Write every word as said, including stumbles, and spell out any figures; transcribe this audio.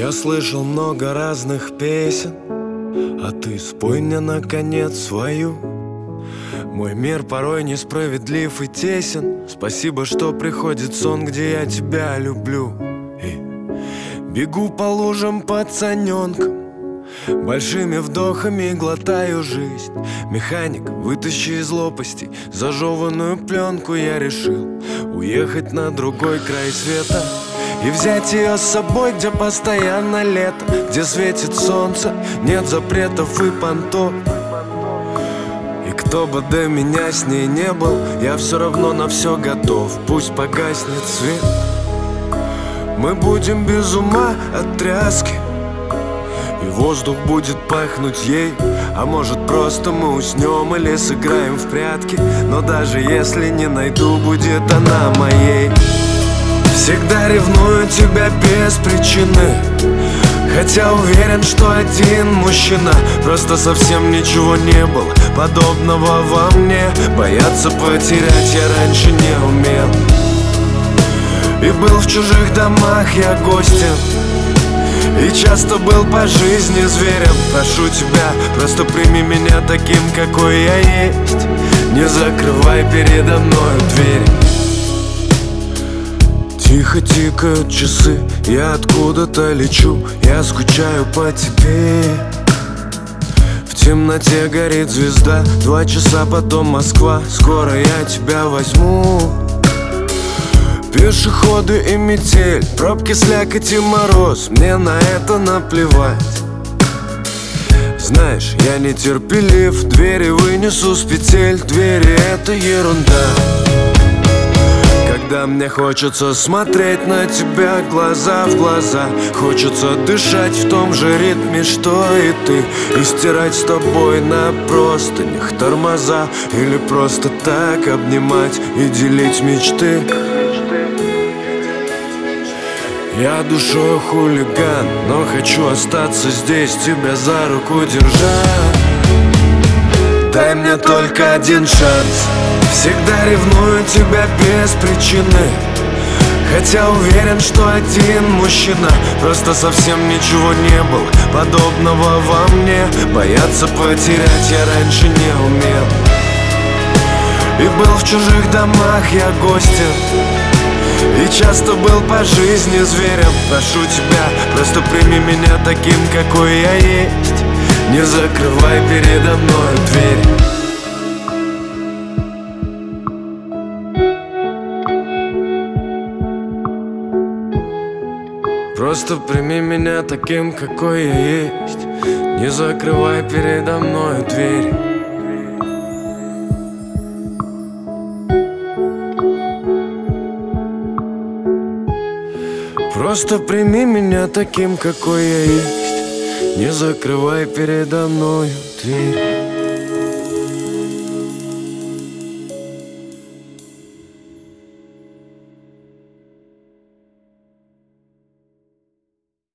Я слышал много разных песен, а ты спой мне наконец свою. Мой мир порой несправедлив и тесен. Спасибо, что приходит сон, где я тебя люблю. И бегу по лужам пацаненком, большими вдохами глотаю жизнь. Механик, вытащи из лопастей зажеванную пленку. Я решил уехать на другой край света и взять ее с собой, где постоянно лето, где светит солнце, нет запретов и понтов. И кто бы до меня с ней не был, я все равно на все готов. Пусть погаснет свет, мы будем без ума от тряски, и воздух будет пахнуть ей. А может, просто мы уснем или сыграем в прятки. Но даже если не найду, будет она моей. Всегда ревную тебя без причины, хотя уверен, что один мужчина. Просто совсем ничего не было подобного во мне. Бояться потерять я раньше не умел. И был в чужих домах я гостем, и часто был по жизни зверем. Прошу тебя, просто прими меня таким, какой я есть. Не закрывай передо мною дверь. Тихо тикают часы, я откуда-то лечу. Я скучаю по тебе. В темноте горит звезда. Два часа, потом Москва. Скоро я тебя возьму. Пешеходы и метель, пробки, слякоть и мороз. Мне на это наплевать. Знаешь, я нетерпелив, двери вынесу с петель. Двери — это ерунда. Когда мне хочется смотреть на тебя глаза в глаза, хочется дышать в том же ритме, что и ты, и стирать с тобой на простынях тормоза, или просто так обнимать и делить мечты. Я душой хулиган, но хочу остаться здесь, тебя за руку держать. Дай мне только один шанс. Всегда ревную тебя без причины, хотя уверен, что один мужчина. Просто совсем ничего не было подобного во мне. Бояться потерять я раньше не умел. И был в чужих домах я гостем, и часто был по жизни зверем. Прошу тебя, просто прими меня таким, какой я есть. Не закрывай передо мною дверь. Просто прими меня таким, какой я есть. Не закрывай передо мною дверь. Просто прими меня таким, какой я есть. Не закрывай передо мною дверь.